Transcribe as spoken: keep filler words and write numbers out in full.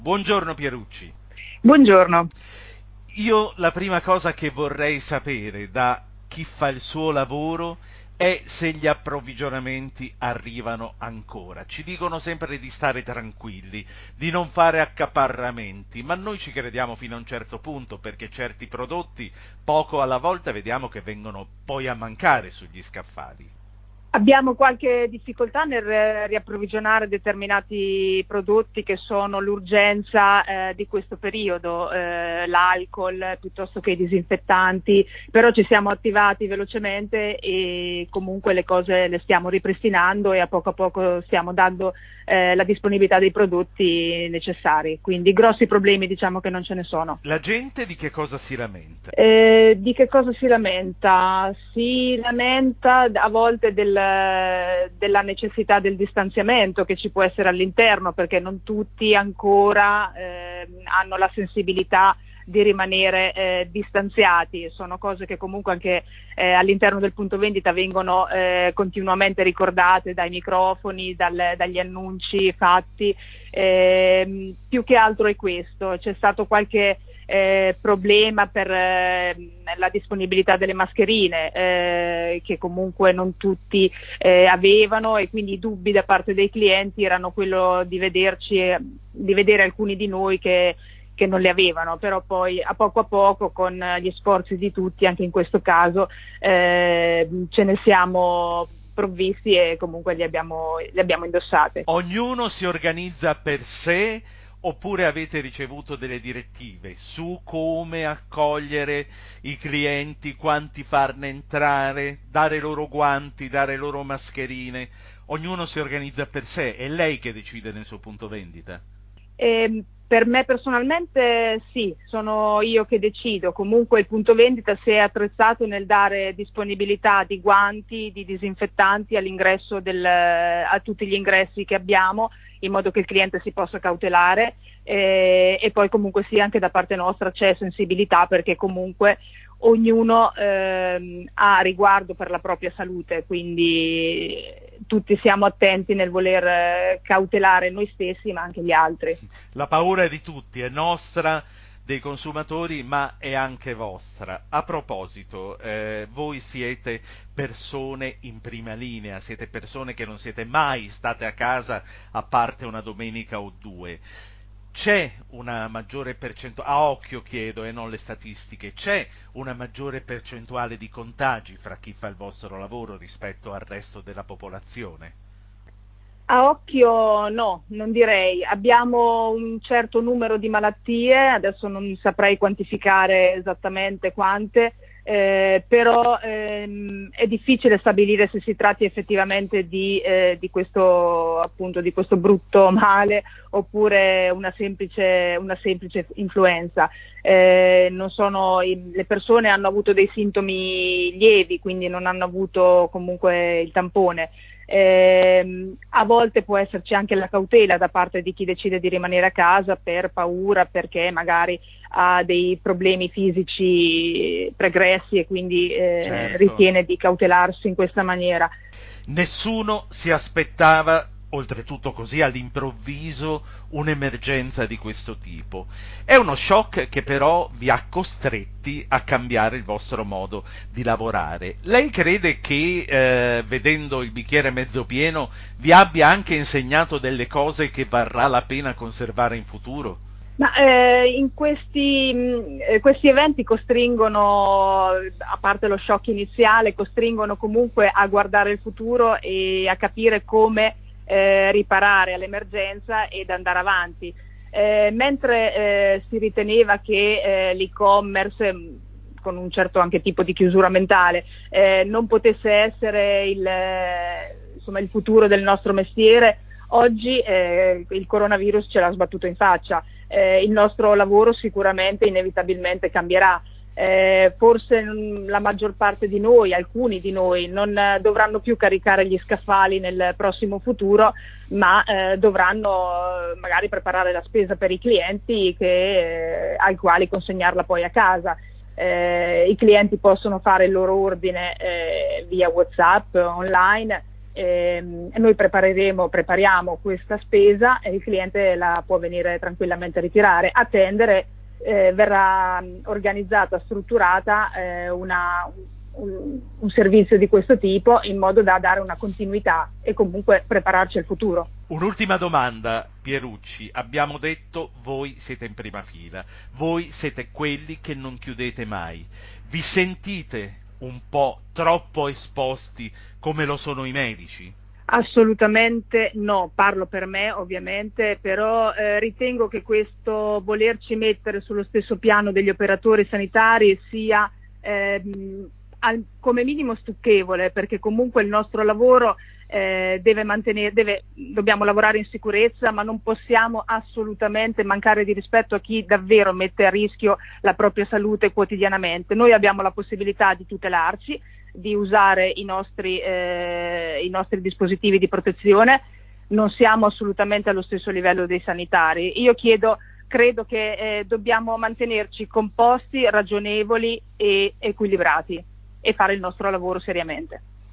Buongiorno Pierucci. Buongiorno. Io la prima cosa che vorrei sapere da chi fa il suo lavoro è se gli approvvigionamenti arrivano ancora. Ci dicono sempre di stare tranquilli, di non fare accaparramenti, ma noi ci crediamo fino a un certo punto perché certi prodotti poco alla volta vediamo che vengono poi a mancare sugli scaffali. Abbiamo qualche difficoltà nel eh, riapprovvigionare determinati prodotti che sono l'urgenza eh, di questo periodo, eh, l'alcol piuttosto che i disinfettanti, però ci siamo attivati velocemente e comunque le cose le stiamo ripristinando e a poco a poco stiamo dando eh, la disponibilità dei prodotti necessari, quindi grossi problemi diciamo che non ce ne sono. La gente di che cosa si lamenta? Eh, di che cosa si lamenta? Si lamenta a volte del- della necessità del distanziamento che ci può essere all'interno, perché non tutti ancora eh, hanno la sensibilità di rimanere eh, distanziati. Sono cose che comunque anche eh, all'interno del punto vendita vengono eh, continuamente ricordate dai microfoni, dal- dagli annunci fatti. Eh, più che altro è questo. C'è stato qualche eh, problema per eh, la disponibilità delle mascherine eh, che comunque non tutti eh, avevano, e quindi i dubbi da parte dei clienti erano quello di vederci, di vedere alcuni di noi che che non le avevano, però poi a poco a poco con gli sforzi di tutti, anche in questo caso, eh, ce ne siamo provvisti e comunque li abbiamo, li abbiamo indossate. Ognuno si organizza per sé oppure avete ricevuto delle direttive su come accogliere i clienti, quanti farne entrare, dare loro guanti, dare loro mascherine? Ognuno si organizza per sé, è lei che decide nel suo punto vendita. Eh, per me personalmente sì, sono io che decido. Comunque il punto vendita si è attrezzato nel dare disponibilità di guanti, di disinfettanti all'ingresso del, a tutti gli ingressi che abbiamo, in modo che il cliente si possa cautelare, eh, e poi comunque sì, anche da parte nostra c'è sensibilità, perché comunque ognuno ehm, ha riguardo per la propria salute, quindi tutti siamo attenti nel voler eh, cautelare noi stessi ma anche gli altri. La paura è di tutti, è nostra, dei consumatori, ma è anche vostra. A proposito, eh, voi siete persone in prima linea, siete persone che non siete mai state a casa a parte una domenica o due. C'è una maggiore percentuale, a occhio chiedo e non le statistiche, c'è una maggiore percentuale di contagi fra chi fa il vostro lavoro rispetto al resto della popolazione? A occhio no, non direi. Abbiamo un certo numero di malattie, adesso non saprei quantificare esattamente quante, eh, però ehm, è difficile stabilire se si tratti effettivamente di, eh, di questo, appunto, di questo brutto male oppure una semplice, una semplice influenza. Eh, non sono, le persone hanno avuto dei sintomi lievi, quindi non hanno avuto comunque il tampone. Eh, a volte può esserci anche la cautela da parte di chi decide di rimanere a casa per paura, perché magari ha dei problemi fisici pregressi e quindi eh, Certo. ritiene di cautelarsi in questa maniera. Nessuno si aspettava, oltretutto così all'improvviso, un'emergenza di questo tipo. È uno shock che però vi ha costretti a cambiare il vostro modo di lavorare. Lei crede che, eh, vedendo il bicchiere mezzo pieno, vi abbia anche insegnato delle cose che varrà la pena conservare in futuro? Ma eh, in questi, mh, eh, questi eventi costringono, a parte lo shock iniziale, costringono comunque a guardare il futuro e a capire come eh, riparare all'emergenza ed andare avanti. Eh, mentre eh, si riteneva che eh, l'e-commerce, mh, con un certo anche tipo di chiusura mentale, eh, non potesse essere il, eh, insomma, il futuro del nostro mestiere, oggi eh, il coronavirus ce l'ha sbattuto in faccia. Eh, il nostro lavoro sicuramente inevitabilmente cambierà. Eh, forse mh, la maggior parte di noi, alcuni di noi, non eh, dovranno più caricare gli scaffali nel prossimo futuro, ma eh, dovranno eh, magari preparare la spesa per i clienti che, eh, ai quali consegnarla poi a casa. Eh, I clienti possono fare il loro ordine eh, via WhatsApp, online, ehm, noi prepareremo, prepariamo questa spesa e il cliente la può venire tranquillamente a ritirare, attendere, eh, verrà organizzata, strutturata eh, una, un, un servizio di questo tipo in modo da dare una continuità e comunque prepararci al futuro. Un'ultima domanda, Pierucci. Abbiamo detto voi siete in prima fila, voi siete quelli che non chiudete mai. Vi sentite un po' troppo esposti come lo sono i medici? Assolutamente no, parlo per me ovviamente, però eh, ritengo che questo volerci mettere sullo stesso piano degli operatori sanitari sia ehm, al, come minimo stucchevole, perché comunque il nostro lavoro eh, deve mantenere, deve, dobbiamo lavorare in sicurezza, ma non possiamo assolutamente mancare di rispetto a chi davvero mette a rischio la propria salute quotidianamente. Noi abbiamo la possibilità di tutelarci, di usare i nostri, eh, i nostri dispositivi di protezione, non siamo assolutamente allo stesso livello dei sanitari. Io chiedo, credo che eh, dobbiamo mantenerci composti, ragionevoli e equilibrati e fare il nostro lavoro seriamente.